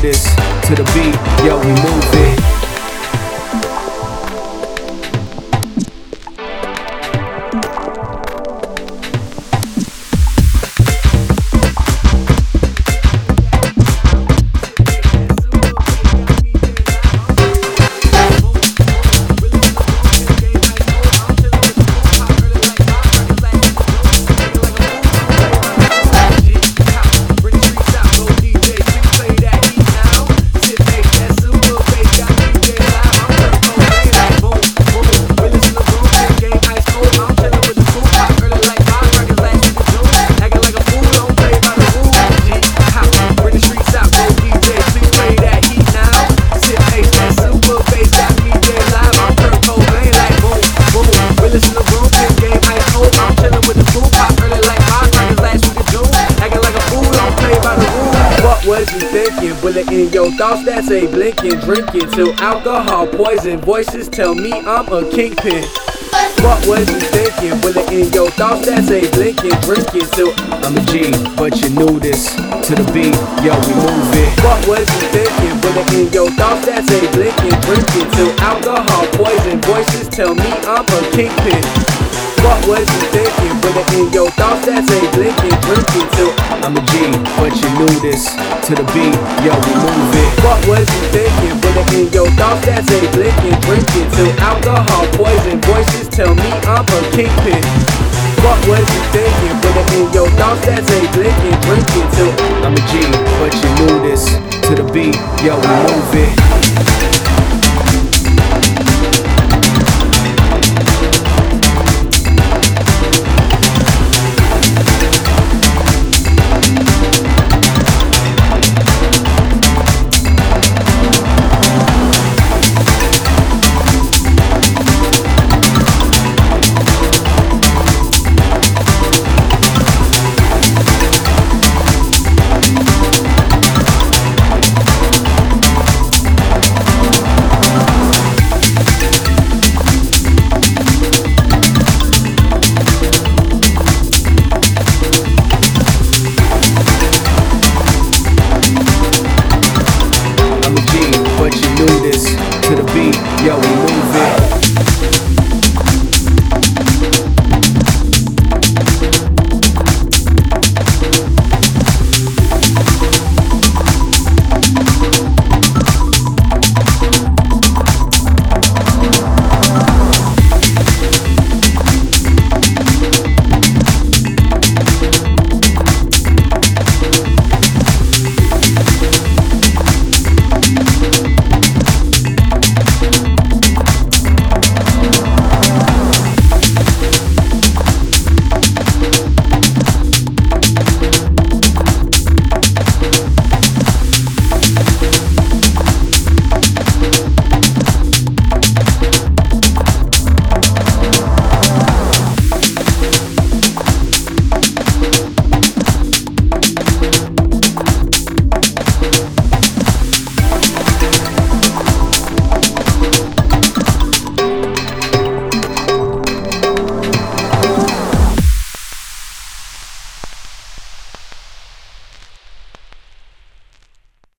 this to the beat, yo, we move it. What was you thinking? Bullet in your thoughts that's a blinking, drinking till alcohol poison. Voices tell me I'm a kingpin. What was you thinking? Bullet in your thoughts that's a blinking, drinking till I'm a G, but you knew this to the beat, yo, we move it. What was you thinking? Bullet in your thoughts that's a blinking, drinking till alcohol poison. Voices tell me I'm a kingpin. What was you thinking? Bullet in your thoughts that's a blinking, drinking till I'm a G, but you knew this to the beat, yo, we move it. What was you thinking? Bullet in your thoughts that's a blinking, drinking till alcohol poison. Voices tell me I'm a kingpin. What was you thinking? Bullet in your thoughts that's a blinking, drinking till I'm a G, but you knew this to the beat, yo, we move it.